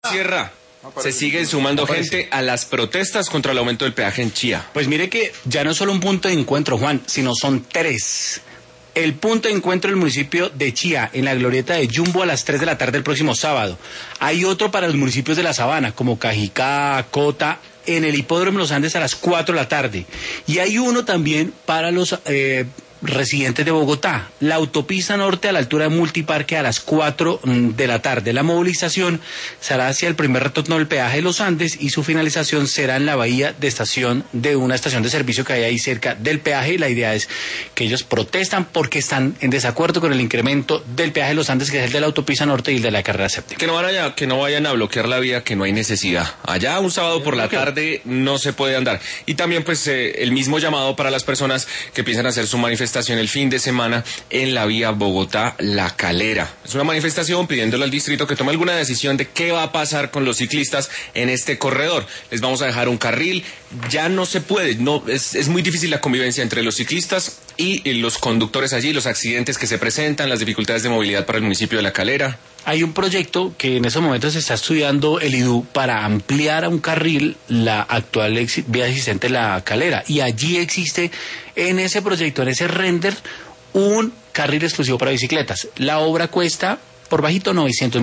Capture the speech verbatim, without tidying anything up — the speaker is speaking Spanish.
Sierra, se sigue sumando gente a las protestas contra el aumento del peaje en Chía. Pues mire que ya no es solo un punto de encuentro, Juan, sino son tres. El punto de encuentro del municipio de Chía, en la glorieta de Jumbo, a las tres de la tarde el próximo sábado. Hay otro para los municipios de la Sabana, como Cajicá, Cota, en el hipódromo Los Andes a las cuatro de la tarde. Y hay uno también para los eh, residentes de Bogotá, la autopista norte a la altura de Multiparque a las cuatro de la tarde. La movilización será hacia el primer retorno del peaje de Los Andes y su finalización será en la bahía de estación de una estación de servicio que hay ahí cerca del peaje. Y la idea es que ellos protestan porque están en desacuerdo con el incremento del peaje de Los Andes, que es el de la autopista norte y el de la carrera séptima. Que no vayan, que no vayan a bloquear la vía, que no hay necesidad. Allá un sábado por la tarde no se puede andar. Y también pues eh, el mismo llamado para las personas que piensan hacer su manifestación el fin de semana en la vía Bogotá-La Calera. Es una manifestación pidiéndole al distrito que tome alguna decisión de qué va a pasar con los ciclistas en este corredor. Les vamos a dejar un carril, ya no se puede, no es, es muy difícil la convivencia entre los ciclistas y, y los conductores allí, los accidentes que se presentan, las dificultades de movilidad para el municipio de La Calera. Hay un proyecto que en estos momentos se está estudiando el I D U para ampliar a un carril la actual ex vía existente, La Calera, y allí existe en ese proyecto, en ese render, un carril exclusivo para bicicletas. La obra cuesta por bajito novecientos